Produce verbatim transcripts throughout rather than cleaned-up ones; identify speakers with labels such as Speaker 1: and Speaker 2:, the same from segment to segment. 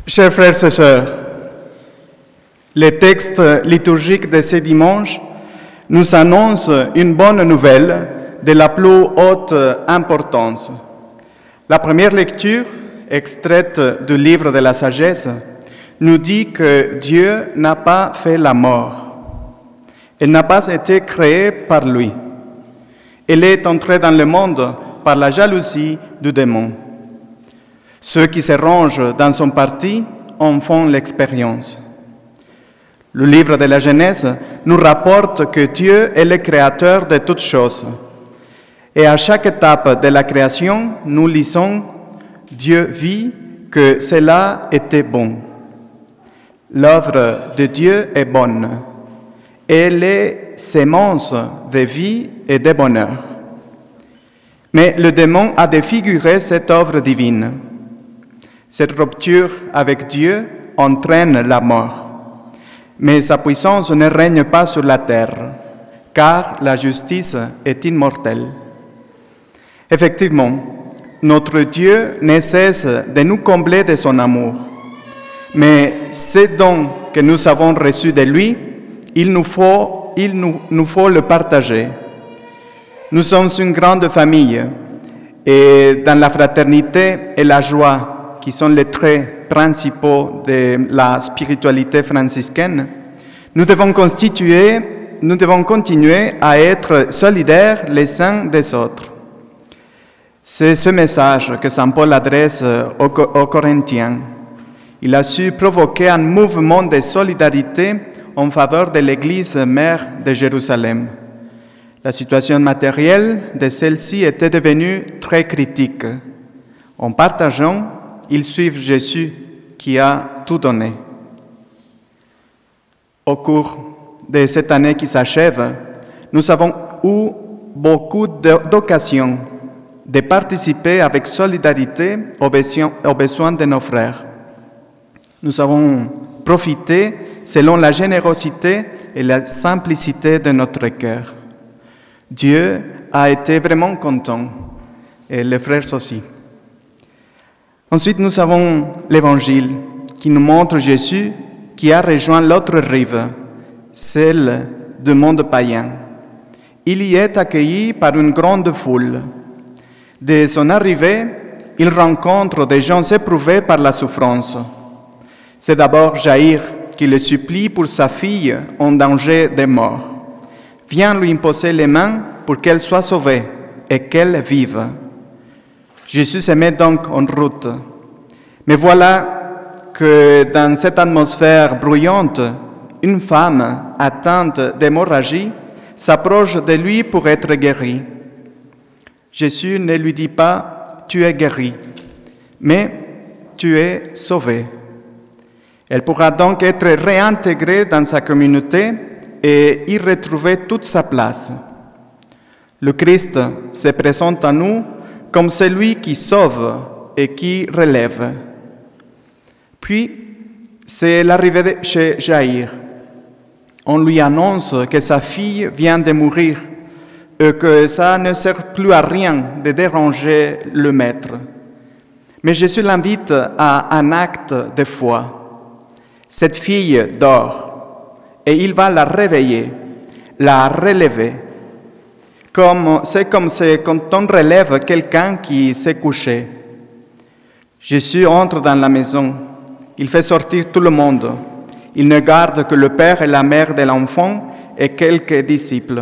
Speaker 1: Chers frères et sœurs, les textes liturgiques de ce dimanche nous annoncent une bonne nouvelle de la plus haute importance. La première lecture, extraite du livre de la sagesse, nous dit que Dieu n'a pas fait la mort. Elle n'a pas été créée par lui. Elle est entrée dans le monde par la jalousie du démon. Ceux qui se rangent dans son parti en font l'expérience. Le livre de la Genèse nous rapporte que Dieu est le créateur de toutes choses. Et à chaque étape de la création, nous lisons « Dieu vit que cela était bon ». L'œuvre de Dieu est bonne. Elle est sémence de vie et de bonheur. Mais le démon a défiguré cette œuvre divine. Cette rupture avec Dieu entraîne la mort. Mais sa puissance ne règne pas sur la terre, car la justice est immortelle. Effectivement, notre Dieu ne cesse de nous combler de son amour. Mais ces dons que nous avons reçus de lui, il nous faut, il nous, nous faut le partager. Nous sommes une grande famille et dans la fraternité et la joie, qui sont les traits principaux de la spiritualité franciscaine, nous devons constituer, nous devons continuer à être solidaires les uns des autres. C'est ce message que saint Paul adresse aux, aux Corinthiens. Il a su provoquer un mouvement de solidarité en faveur de l'Église mère de Jérusalem. La situation matérielle de celle-ci était devenue très critique. En partageant, ils suivent Jésus qui a tout donné. Au cours de cette année qui s'achève, nous avons eu beaucoup d'occasions de participer avec solidarité aux besoins de nos frères. Nous avons profité selon la générosité et la simplicité de notre cœur. Dieu a été vraiment content, et les frères aussi. Ensuite, nous avons l'Évangile qui nous montre Jésus qui a rejoint l'autre rive, celle du monde païen. Il y est accueilli par une grande foule. Dès son arrivée, il rencontre des gens éprouvés par la souffrance. C'est d'abord Jaïr qui le supplie pour sa fille en danger de mort. Viens lui imposer les mains pour qu'elle soit sauvée et qu'elle vive. Jésus se met donc en route. Mais voilà que dans cette atmosphère bruyante, une femme atteinte d'hémorragie s'approche de lui pour être guérie. Jésus ne lui dit pas « tu es guéri », mais « tu es sauvé ». Elle pourra donc être réintégrée dans sa communauté et y retrouver toute sa place. Le Christ se présente à nous comme celui qui sauve et qui relève. Puis, c'est l'arrivée de chez Jaïr. On lui annonce que sa fille vient de mourir et que ça ne sert plus à rien de déranger le maître. Mais Jésus l'invite à un acte de foi. Cette fille dort et il va la réveiller, la relever. Comme, c'est comme c'est quand on relève quelqu'un qui s'est couché. Jésus entre dans la maison. Il fait sortir tout le monde. Il ne garde que le père et la mère de l'enfant et quelques disciples.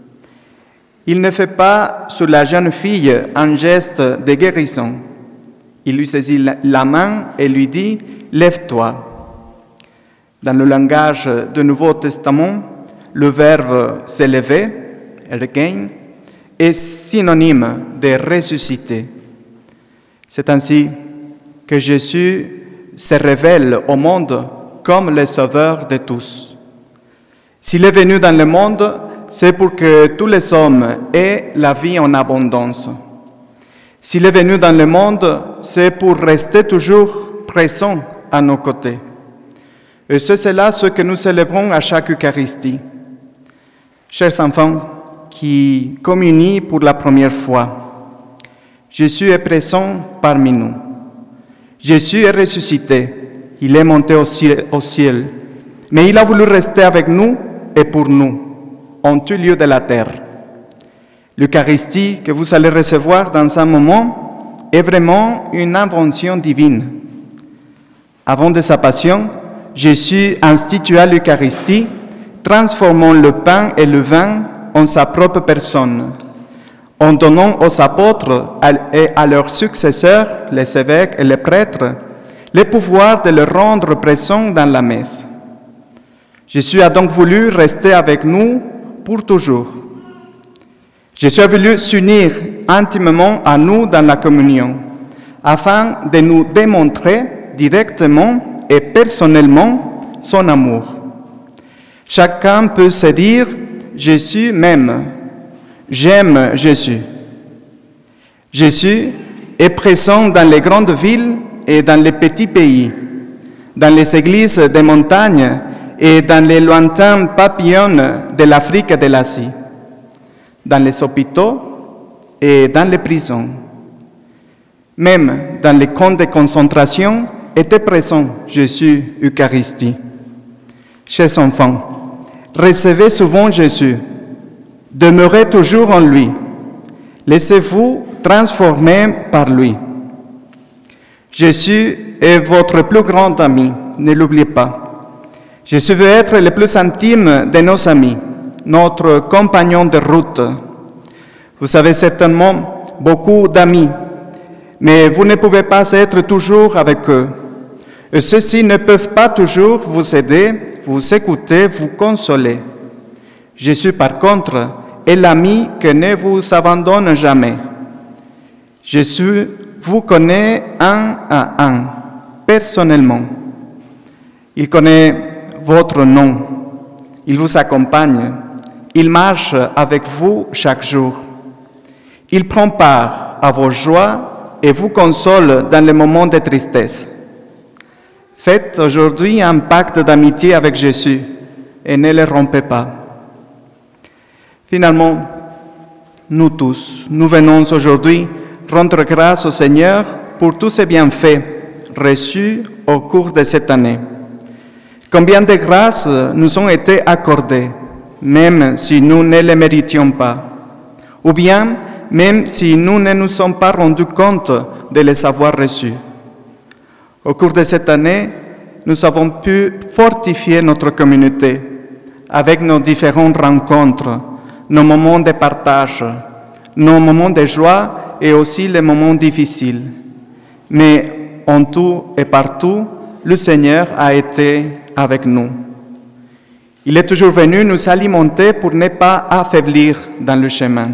Speaker 1: Il ne fait pas sur la jeune fille un geste de guérison. Il lui saisit la main et lui dit « Lève-toi ». Dans le langage du Nouveau Testament, le verbe « s'élever » ergein, est synonyme de ressusciter. C'est ainsi que Jésus se révèle au monde comme le sauveur de tous. S'il est venu dans le monde, c'est pour que tous les hommes aient la vie en abondance. S'il est venu dans le monde, c'est pour rester toujours présent à nos côtés. Et c'est cela ce que nous célébrons à chaque Eucharistie. Chers enfants qui communient pour la première fois, Jésus est présent parmi nous. Jésus est ressuscité. il est monté au ciel, au ciel. Mais il a voulu rester avec nous et pour nous, en tout lieu de la terre. L'Eucharistie que vous allez recevoir dans un moment est vraiment une invention divine. Avant de sa passion, Jésus institua l'Eucharistie, transformant le pain et le vin en sa propre personne, en donnant aux apôtres et à leurs successeurs, les évêques et les prêtres, le pouvoir de le rendre présent dans la messe. Jésus a donc voulu rester avec nous pour toujours. Jésus a voulu s'unir intimement à nous dans la communion, afin de nous démontrer directement et personnellement son amour. Chacun peut se dire « Jésus m'aime »,« J'aime Jésus ». Jésus est présent dans les grandes villes et dans les petits pays, dans les églises des montagnes et dans les lointains pavillons de l'Afrique et de l'Asie, dans les hôpitaux et dans les prisons. Même dans les camps de concentration était présent Jésus Eucharistie. Chers enfants, recevez souvent Jésus, demeurez toujours en lui, laissez-vous transformer par lui. Jésus est votre plus grand ami, ne l'oubliez pas. Jésus veut être le plus intime de nos amis, notre compagnon de route. Vous avez certainement beaucoup d'amis, mais vous ne pouvez pas être toujours avec eux. Et ceux-ci ne peuvent pas toujours vous aider, vous écouter, vous consoler. Jésus, par contre, est l'ami qui ne vous abandonne jamais. Jésus vous connaît un à un, personnellement. Il connaît votre nom. Il vous accompagne. Il marche avec vous chaque jour. Il prend part à vos joies et vous console dans les moments de tristesse. Faites aujourd'hui un pacte d'amitié avec Jésus et ne le rompez pas. Finalement, nous tous, nous venons aujourd'hui rendre grâce au Seigneur pour tous ses bienfaits reçus au cours de cette année. Combien de grâces nous ont été accordées, même si nous ne les méritions pas, ou bien même si nous ne nous sommes pas rendus compte de les avoir reçues. Au cours de cette année, nous avons pu fortifier notre communauté avec nos différentes rencontres, nos moments de partage, nos moments de joie et aussi les moments difficiles. Mais en tout et partout, le Seigneur a été avec nous. Il est toujours venu nous alimenter pour ne pas affaiblir dans le chemin.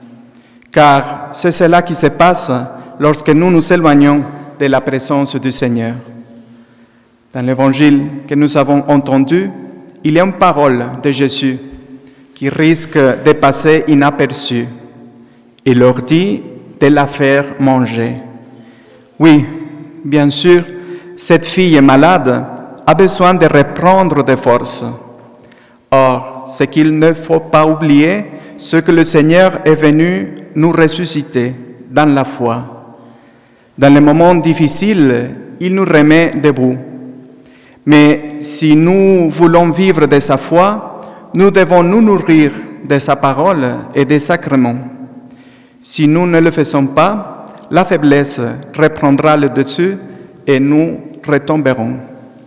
Speaker 1: Car c'est cela qui se passe lorsque nous nous éloignons de la présence du Seigneur. Dans l'évangile que nous avons entendu, il y a une parole de Jésus qui risque de passer inaperçue. Il leur dit de la faire manger. Oui, bien sûr, cette fille malade a besoin de reprendre des forces. Or, ce qu'il ne faut pas oublier, c'est que le Seigneur est venu nous ressusciter dans la foi. Dans les moments difficiles, il nous remet debout. Mais si nous voulons vivre de sa foi, nous devons nous nourrir de sa parole et des sacrements. Si nous ne le faisons pas, la faiblesse reprendra le dessus et nous retomberons.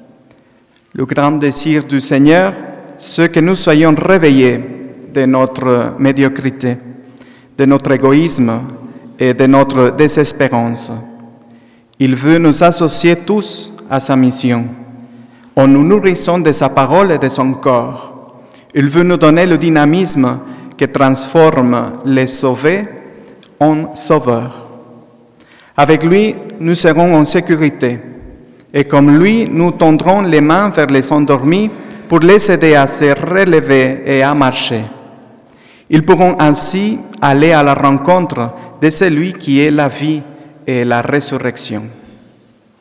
Speaker 1: Le grand désir du Seigneur, c'est que nous soyons réveillés de notre médiocrité, de notre égoïsme et de notre désespérance. Il veut nous associer tous à sa mission, en nous nourrissant de sa parole et de son corps. Il veut nous donner le dynamisme qui transforme les sauvés en sauveurs. Avec lui, nous serons en sécurité. Et comme lui, nous tendrons les mains vers les endormis pour les aider à se relever et à marcher. Ils pourront ainsi aller à la rencontre de celui qui est la vie et la résurrection.